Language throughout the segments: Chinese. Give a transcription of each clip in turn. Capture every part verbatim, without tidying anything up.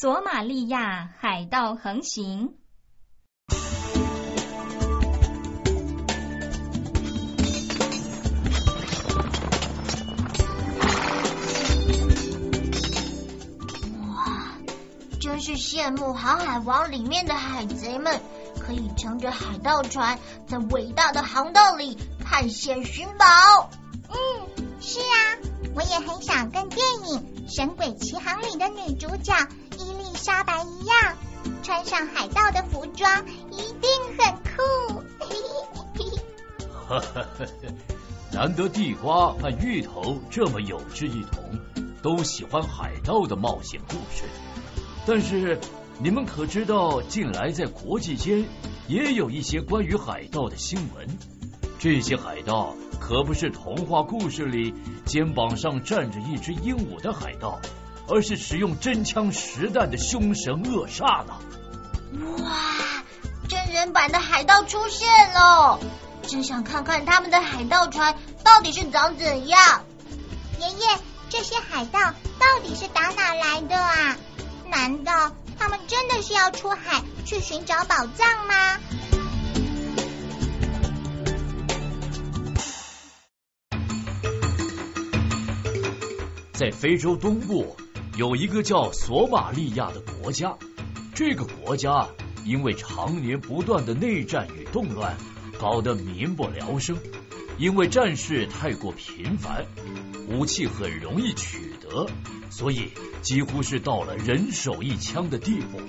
索马利亚海盗横行。 哇，真是羡慕航海王里面的海贼们，可以乘着海盗船在伟大的航道里探险寻宝。 嗯，是啊，我也很想跟电影《神鬼奇航》里的女主角伊丽莎白一样，穿上海盗的服装，一定很酷。 哈哈，难得地瓜和芋头这么有志一同，都喜欢海盗的冒险故事。但是你们可知道，近来在国际间也有一些关于海盗的新闻？这些海盗可不是童话故事里肩膀上站着一只鹦鹉的海盗，而是使用真枪实弹的凶神恶煞呢。 哇，真人版的海盗出现了，真想看看他们的海盗船到底是长怎样。 爷爷，这些海盗到底是打哪来的啊？难道他们真的是要出海去寻找宝藏吗？ 在非洲东部有一个叫索马利亚的国家，这个国家因为常年不断的内战与动乱，搞得民不聊生。因为战事太过频繁，武器很容易取得，所以几乎是到了人手一枪的地步。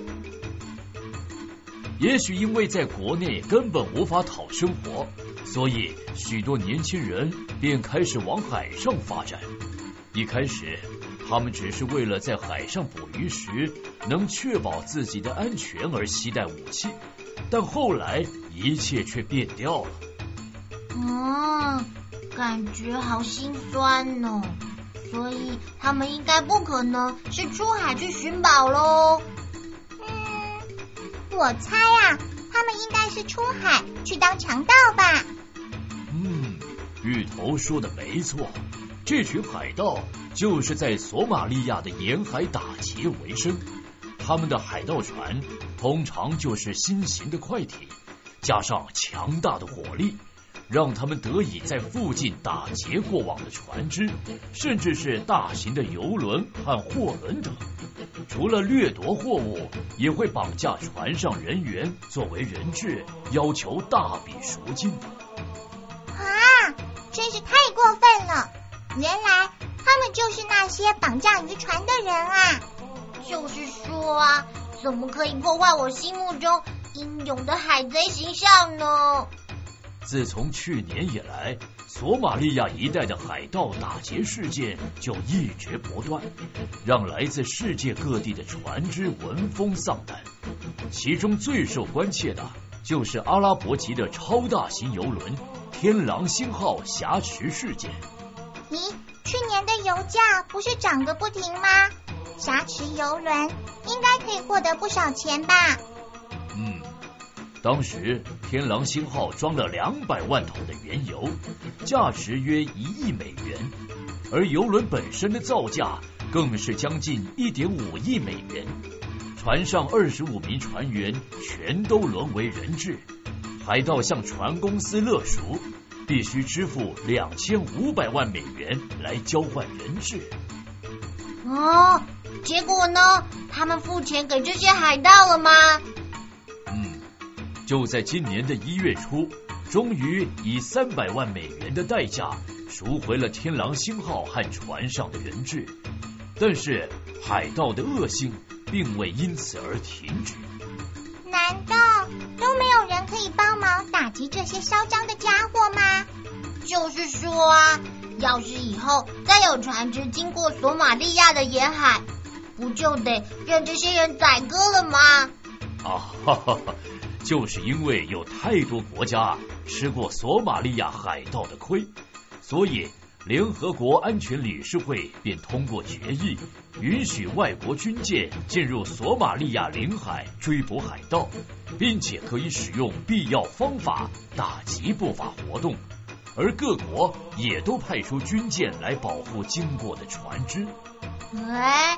也许因为在国内根本无法讨生活，所以许多年轻人便开始往海上发展。一开始他们只是为了在海上捕鱼时能确保自己的安全而携带武器，但后来一切却变掉了。 嗯，感觉好心酸哦。所以他们应该不可能是出海去寻宝咯。 嗯，我猜啊，他们应该是出海去当强盗吧。 嗯，芋头说的没错，这群海盗就是在索马利亚的沿海打劫为生。他们的海盗船通常就是新型的快艇，加上强大的火力，让他们得以在附近打劫过往的船只，甚至是大型的游轮和货轮等。除了掠夺货物，也会绑架船上人员作为人质，要求大笔赎金。 啊，真是太过分了！原来他们就是那些绑架渔船的人啊！ 就是说啊，怎么可以破坏我心目中英勇的海贼形象呢？ 自从去年以来，索马利亚一带的海盗打劫事件就一直不断，让来自世界各地的船只闻风丧胆。其中最受关切的就是阿拉伯籍的超大型游轮天狼星号挟持事件。 咦，去年的油价不是涨个不停吗？挟持游轮应该可以获得不少钱吧？ 嗯，当时天狼星号装了两百万桶的原油，价值约一亿美元，而游轮本身的造价更是将近一点五亿美元。船上二十五名船员全都沦为人质，海盗向船公司勒赎，必须支付两千五百万美元来交换人质。 哦，结果呢？他们付钱给这些海盗了吗？ 嗯，就在今年的一月初，终于以三百万美元的代价赎回了天狼星号和船上的人质。但是海盗的恶行并未因此而停止。 难道都没有人可以帮忙打击这些嚣张的家伙吗？ 就是说啊，要是以后再有船只经过索马利亚的沿海，不就得让这些人宰割了吗？ 啊哈哈哈，就是因为有太多国家吃过索马利亚海盗的亏，所以联合国安全理事会便通过决议，允许外国军舰进入索马利亚领海追捕海盗，并且可以使用必要方法打击不法活动，而各国也都派出军舰来保护经过的船只。 哎，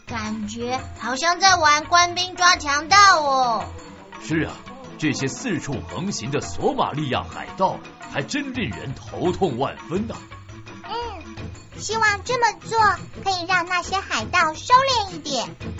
感觉好像在玩官兵抓强盗哦。 是啊，这些四处横行的索马利亚海盗还真令人头痛万分呐。 嗯，希望这么做可以让那些海盗收敛一点。